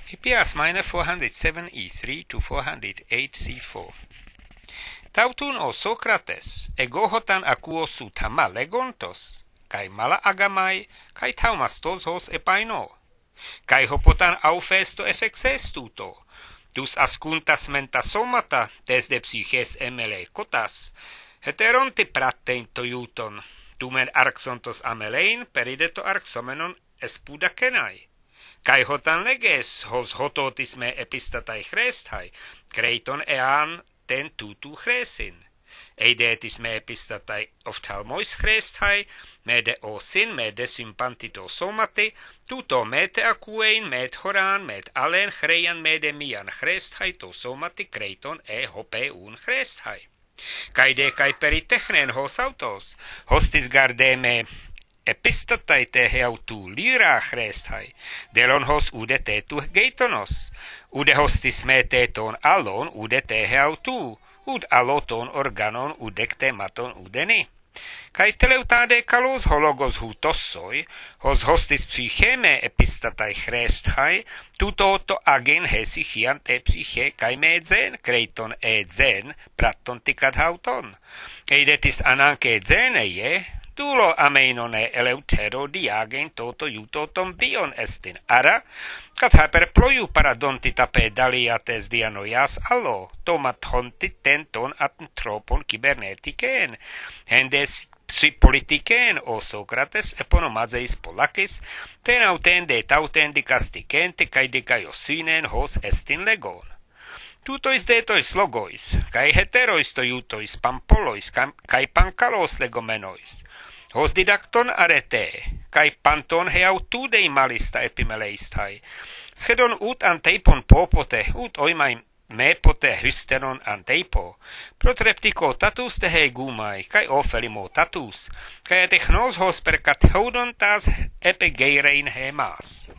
Hippias minor 407 E3 to 408 C4. Tautun o Socrates, egohotan akuo su tama legontos, kai mala agamai, kai taumastos hos epaino, kai hopotan aufesto efexestuto, tus ascuntas mentasomata desde psyches emele kotas, heteronti pratein toiuton, tumen arxontos amelein perideto arxomenon espuda kenai. Kai hotan leges hos hototis me epistatai chrestai, kreiton ean ten tutu chresin. Eidetis me epistatai oftalmois chrestai, me de osin, me de sympantito somati, tuto mete akuein, met horan, met alen chreian me de mian chrestai, to somati kreiton e hope un chrestai. Kai de kai peritechnen hos autos, hostis gardeme epistatai te heautu lyra chrestai, delon hos ude tetu geitonos, ude hostis me teton alon ude te heautu, ud aloton organon udecte maton udeni. Kai teleutade kalos hologos hutossoi, hos hostis psycheme epistatai chrestai, tuto agen hesi chiante psyche kai me zen, kreiton e zen, pratton tikadhauton. Eidetis ananke zen eie, tulo ameinone eleutero diagen toto iutoton bion estin. Ara, kat hyper ploju paradontita pedaliates dianoias allo, tomat hontit tenton atropon kybernetiken, hendes politiken o Socrates eponomazeis polakis, ten autende tauten dikastikente kai dikaiosinen hos estin legon. Tutois detois logois, kai heterois toiutois pampolois, kai pankalos legomenois, hos didakton arete, kai panton heautudei malista epimeleistai, schedon ut anteipon popote, ut oimain me pote hysteron anteipo, protreptico tatus tehe gumai, kai ofelimo tatus, kai technos hos per catheudontas epigeirein hemas.